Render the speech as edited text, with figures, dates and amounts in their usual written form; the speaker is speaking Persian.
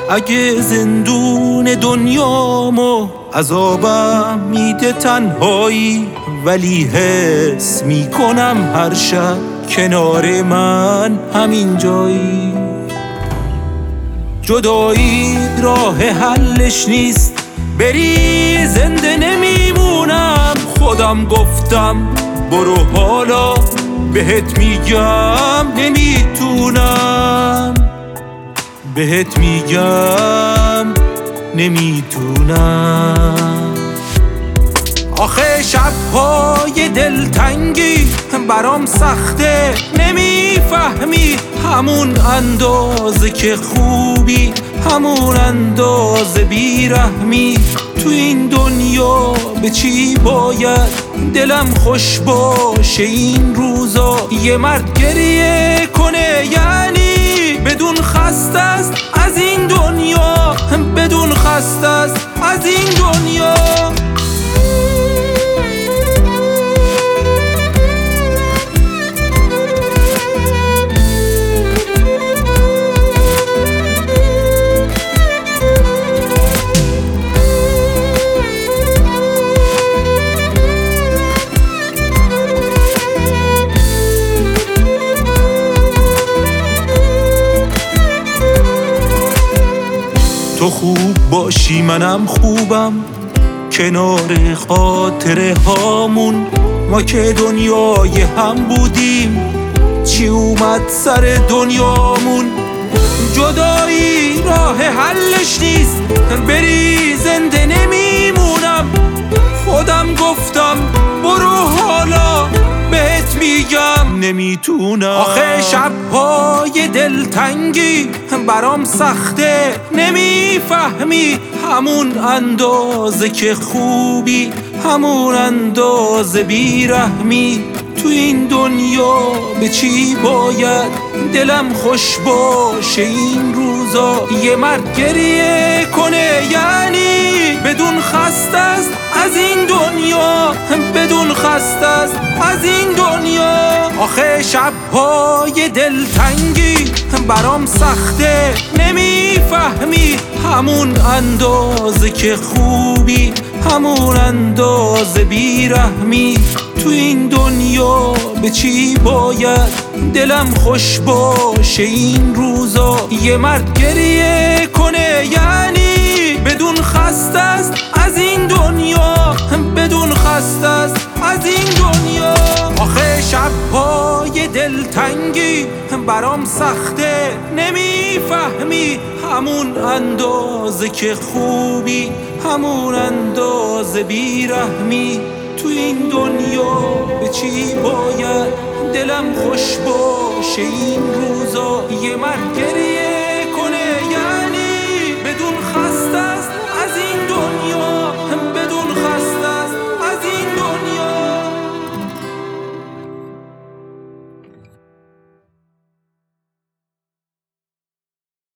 اگه زندون دنیامو عذابم میده تنهایی، ولی حس میکنم هر شب کنار من همین جایی. جدایی راه حلش نیست، بری زنده نمیمونم. خودم گفتم برو حالا بهت میگم نمیتونم، بهت میگم نمیتونم. آخه شب‌های دلتنگی برام سخته، نمیفهمی همون اندازه که خوبی، همون اندازه بیرحمی. تو این دنیا به چی باید دلم خوش باشه این روزا؟ یه مرد گریه کنه یعنی بدون خسته است از این دنیا، بدون خسته است از این دنیا. تو خوب باشی منم خوبم، کنار خاطره هامون. ما که دنیای هم بودیم، چی اومد سر دنیامون؟ جدایی راه حلش نیست، بری زنده نمیمونم. خودم گفتم برو حالا بهت میگم نمیتونم. آخه شب‌های دلتنگی برام سخته، نمیفهمی همون اندازه که خوبی، همون اندازه بیرحمی. تو این دنیا به چی باید دلم خوش باشه این روزا؟ یه مرد گریه کنه یعنی بدون خسته است از این دنیا، بدون خسته است از این دنیا. آخه شب‌های دلتنگی برام سخته، نمیفهمی همون اندازه که خوبی، همون اندازه بیرحمی. تو این دنیا به چی باید دلم خوش باشه این روزا؟ یه مرد گریه کنه یعنی بدون خسته است از این دنیا، بدون خسته است از این دنیا. آخه شب‌های دلتنگی برام سخته، نمیفهمی همون اندازه که خوبی، همون اندازه بیرحمی. تو این دنیا به چی باید دلم خوش باشه این روزا؟ یه مرد گریه